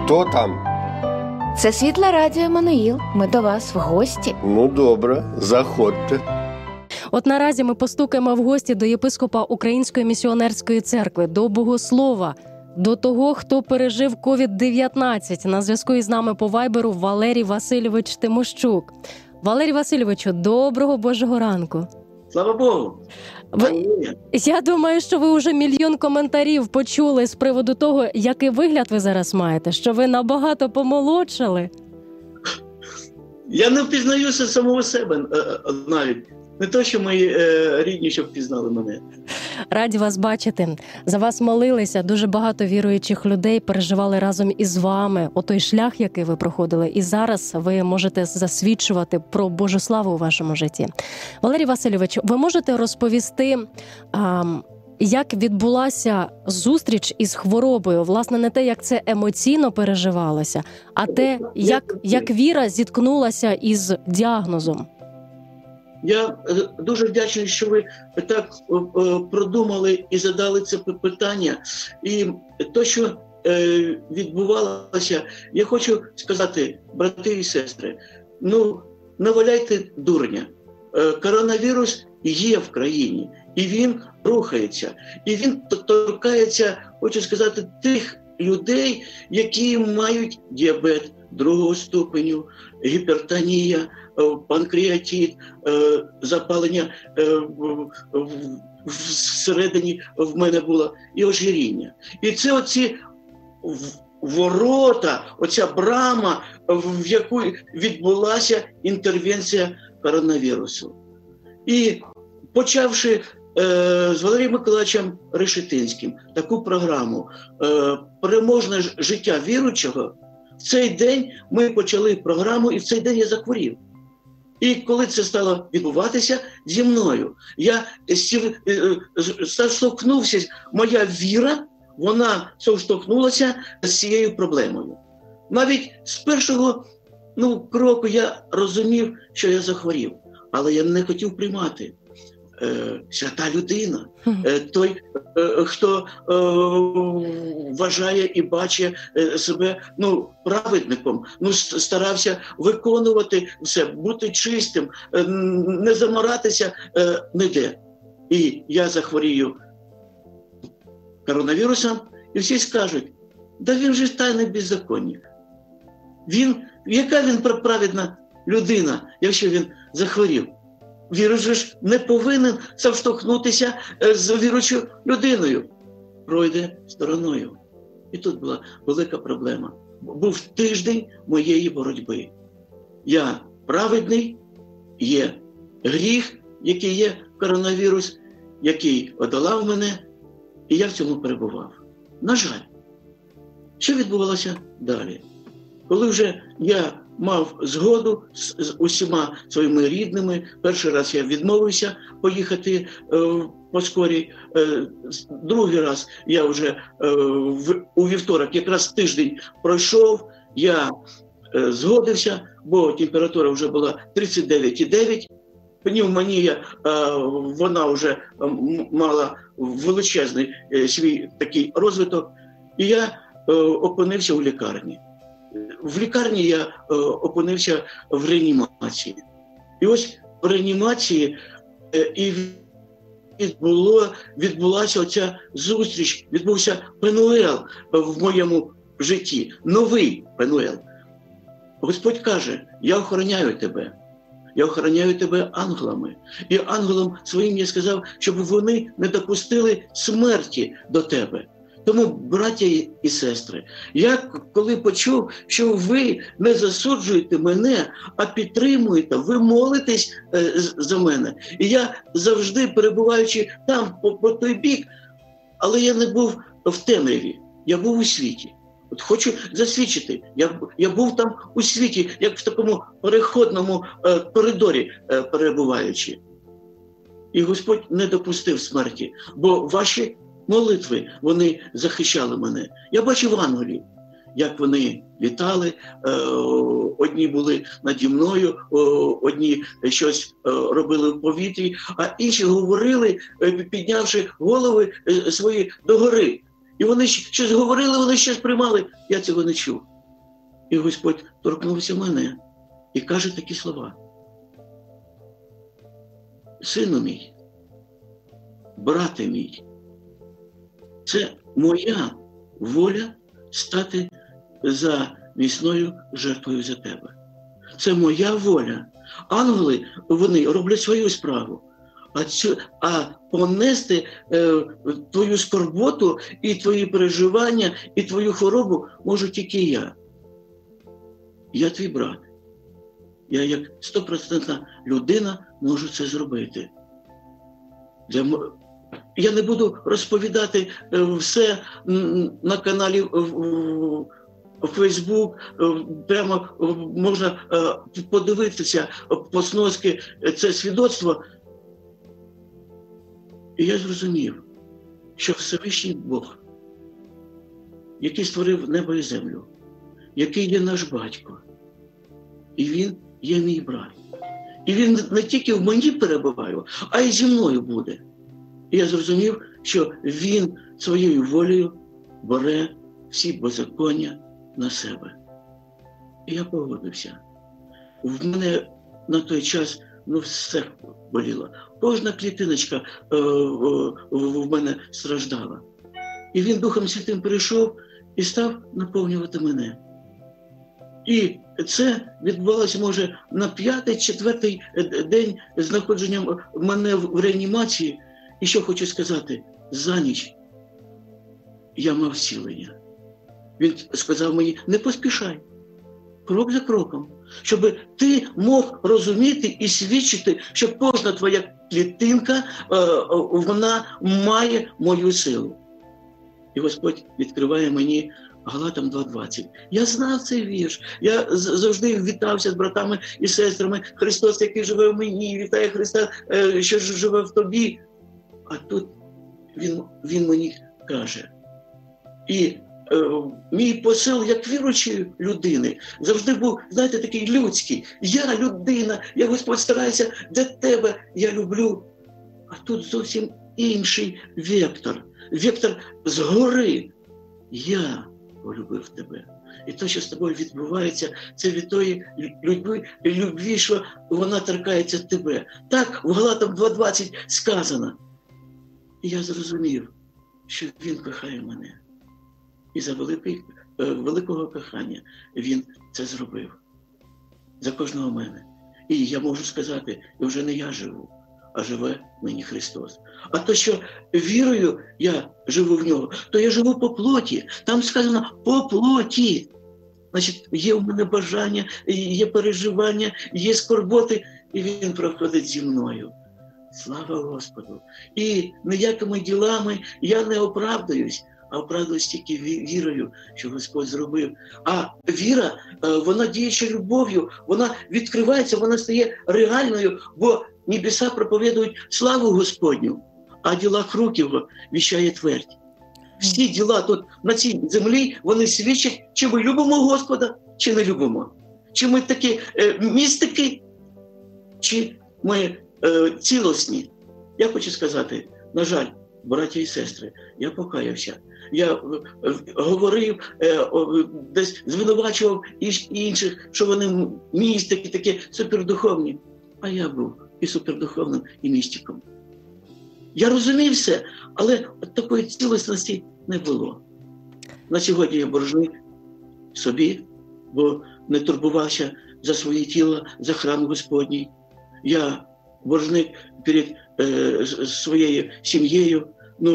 Хто там? Це Світле Радіо Еммануїл. Ми до вас в гості. Ну, добре, заходьте. От наразі ми постукаємо в гості до єпископа Української місіонерської церкви, до богослова, до того, хто пережив COVID-19. На зв'язку із нами по вайберу Валерій Васильович Тимощук. Валерій Васильовичу, доброго Божого ранку. Слава Богу! Я думаю, що ви вже мільйон коментарів почули з приводу того, який вигляд ви зараз маєте, що ви набагато помолодшали. Я не впізнаюся самого себе навіть. Не то, що мої рідні, щоб впізнали мене. Раді вас бачити. За вас молилися. Дуже багато віруючих людей переживали разом із вами отой шлях, який ви проходили. І зараз ви можете засвідчувати про Божу славу у вашому житті. Валерій Васильович, ви можете розповісти, як відбулася зустріч із хворобою? Власне, не те, як це емоційно переживалося, а те, як віра зіткнулася із діагнозом. Я дуже вдячний, що ви так продумали і задали це питання. І те, що відбувалося, я хочу сказати, брати і сестри, не валяйте дурня. Коронавірус є в країні, і він рухається. І він торкається, хочу сказати, тих людей, які мають діабет другого ступеню, гіпертонія, панкреатит, запалення всередині в мене було і ожиріння. І це оці ворота, оця брама, в яку відбулася інтервенція коронавірусу. І почавши з Валерієм Миколаївичем Решетинським таку програму «Переможне життя віруючого», в цей день ми почали програму, і в цей день я захворів. І коли це стало відбуватися зі мною, я стовкнувся, моя віра, вона стовкнулася з цією проблемою. Навіть з першого кроку я розумів, що я захворів, але я не хотів приймати. Свята людина, той, хто вважає і бачить себе праведником, старався виконувати все, бути чистим, не заморатися ніде. І я захворію коронавірусом, і всі скажуть, да він же тайний беззаконник. Яка він праведна людина, якщо він захворів? Віруючий ж не повинен совштовхнутися з віруючою людиною. Пройде стороною. І тут була велика проблема. Був тиждень моєї боротьби. Я праведний, є гріх, який є коронавірус, який одолав мене, і я в цьому перебував. На жаль, що відбувалося далі? Коли вже я мав згоду з усіма своїми рідними, перший раз я відмовився поїхати по скорій, другий раз я вже у вівторок, якраз тиждень пройшов, я згодився, бо температура вже була 39,9, пневмонія, вона вже мала величезний свій такий розвиток, і я опинився у лікарні. В лікарні я опинився в реанімації. І ось в реанімації і відбулася оця зустріч, відбувся Пенуел в моєму житті, новий Пенуел. Господь каже, я охороняю тебе. Я охороняю тебе ангелами. І ангелам своїм я сказав, щоб вони не допустили смерті до тебе. Тому, браття і сестри, я коли почув, що ви не засуджуєте мене, а підтримуєте, ви молитесь за мене. І я завжди, перебуваючи там, по той бік, але я не був в темряві, я був у світі. От хочу засвідчити, я був там у світі, як в такому переходному коридорі перебуваючи. І Господь не допустив смерті, бо ваші молитви, вони захищали мене. Я бачив ангелів, як вони літали, одні були наді мною, одні щось робили в повітрі, а інші говорили, піднявши голови свої догори. І вони щось говорили, вони щось приймали, я цього не чув. І Господь торкнувся мене і каже такі слова. Сину мій, брате мій, це моя воля стати за місною жертвою за тебе. Це моя воля. Ангели, вони роблять свою справу. А понести твою скорботу і твої переживання, і твою хворобу можу тільки я. Я твій брат. Я як 100% людина можу це зробити. Я не буду розповідати все на каналі в Фейсбук, прямо можна подивитися по сноски це свідоцтво. І я зрозумів, що Всевишній Бог, який створив небо і землю, який є наш батько, і він є мій брат. І він не тільки в мені перебуває, а й зі мною буде. І я зрозумів, що він своєю волею бере всі беззаконня на себе. І я погодився. В мене на той час все боліло. Кожна клітиночка в мене страждала. І він Духом Святим прийшов і став наповнювати мене. І це відбувалося, може, на 5-4 день знаходження мене в реанімації. І що хочу сказати, за ніч я мав зцілення. Він сказав мені, не поспішай, крок за кроком, щоб ти мог розуміти і свідчити, що кожна твоя клітинка, вона має мою силу. І Господь відкриває мені Галатам 2:20. Я знав цей вірш. Я завжди вітався з братами і сестрами. Христос, який живе в мені, вітає Христа, що живе в тобі. А тут він мені каже. І мій посил як віруючої людини завжди був, знаєте, такий людський. Я людина, я, Господь, стараюся для тебе, я люблю. А тут зовсім інший вектор. Вектор згори. Я полюбив тебе. І те, що з тобою відбувається, це від тої любві, що вона торкається тебе. Так в Галатам 2:20 сказано. І я зрозумів, що він кохає мене. І за великого кохання він це зробив. За кожного мене. І я можу сказати, вже не я живу, а живе мені Христос. А то, що вірою я живу в нього, то я живу по плоті. Там сказано по плоті. Значить, є в мене бажання, є переживання, є скорботи, і він проходить зі мною. Слава Господу! І ніякими ділами я не оправдаюсь, а оправдаюсь тільки вірою, що Господь зробив. А віра, вона діюча любов'ю, вона відкривається, вона стає реальною, бо небеса проповідують славу Господню, а діла рук його віщає твердь. Всі діла тут на цій землі, вони свідчать, чи ми любимо Господа, чи не любимо. Чи ми такі містики, чи ми цілісні. Я хочу сказати, на жаль, браття і сестри, я покаявся. Я говорив, десь звинувачував інших, що вони містики, такі супердуховні. А я був і супердуховним, і містиком. Я розумів все, але такої цілісності не було. На сьогодні я боржник собі, бо не турбувався за своє тіло, за храм Господній. Я боржник перед своєю сім'єю,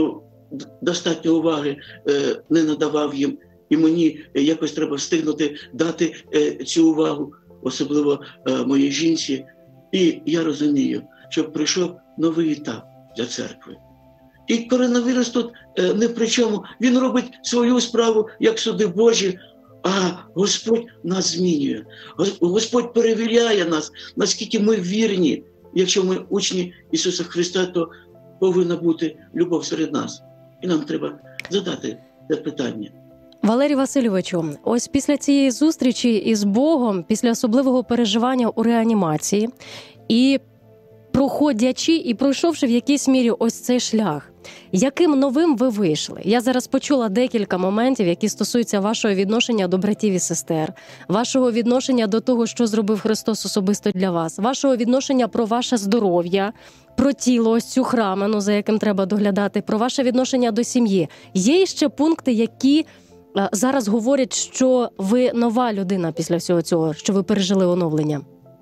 достатньо уваги не надавав їм. І мені якось треба встигнути дати цю увагу, особливо моїй жінці. І я розумію, що прийшов новий етап для церкви. І коронавірус тут не при чому. Він робить свою справу, як суди Божі, а Господь нас змінює. Господь перевіряє нас, наскільки ми вірні. Якщо ми учні Ісуса Христа, то повинна бути любов серед нас. І нам треба задати це питання. Валерій Васильовичу, ось після цієї зустрічі із Богом, після особливого переживання у реанімації, і проходячи, і пройшовши в якійсь мірі ось цей шлях, Яким новим ви вийшли? Я зараз почула декілька моментів, які стосуються вашого відношення до братів і сестер, вашого відношення до того, що зробив Христос особисто для вас, вашого відношення про ваше здоров'я, про тіло, ось цю храмину, за яким треба доглядати, про ваше відношення до сім'ї. Є ще пункти, які зараз говорять, що ви нова людина після всього цього, що ви пережили оновлення?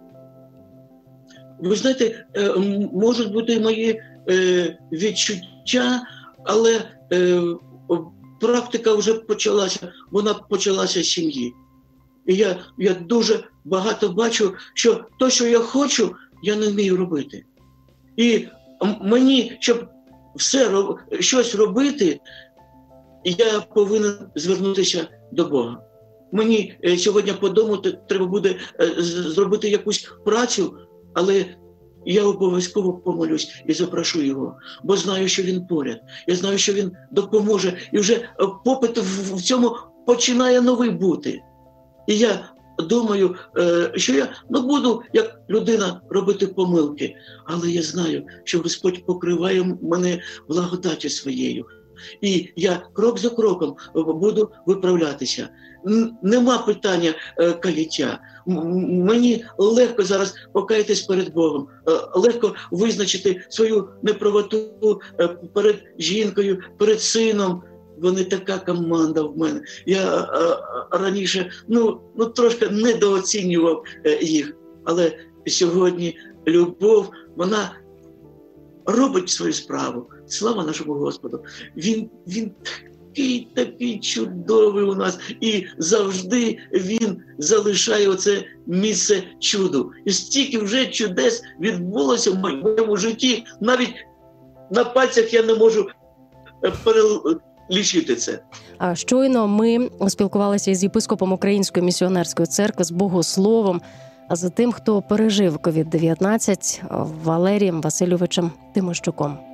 Ви знаєте, можуть бути мої відчуття, але практика вже почалася, вона почалася з сім'ї. І я дуже багато бачу, що те, що я хочу, я не вмію робити. І мені, щоб щось робити, я повинен звернутися до Бога. Мені сьогодні по дому треба буде зробити якусь працю, але я обов'язково помолюсь і запрошу його, бо знаю, що він поряд. Я знаю, що він допоможе. І вже попит в цьому починає новий бути. І я думаю, що я буду, як людина, робити помилки. Але я знаю, що Господь покриває мене благодаттю своєю. І я крок за кроком буду виправлятися. Нема питання каяття. Мені легко зараз покаятись перед Богом, легко визначити свою неправоту перед жінкою, перед сином. Вони така команда в мене. Я раніше трошки недооцінював їх, але сьогодні любов, вона робить свою справу. Слава нашому Господу. Він такий чудовий у нас. І завжди він залишає оце місце чуду. І стільки вже чудес відбулося в моєму житті. Навіть на пальцях я не можу перелічити це. Щойно ми спілкувалися із єпископом Української місіонерської церкви, з богословом, з тим, хто пережив COVID-19, Валерієм Васильовичем Тимощуком.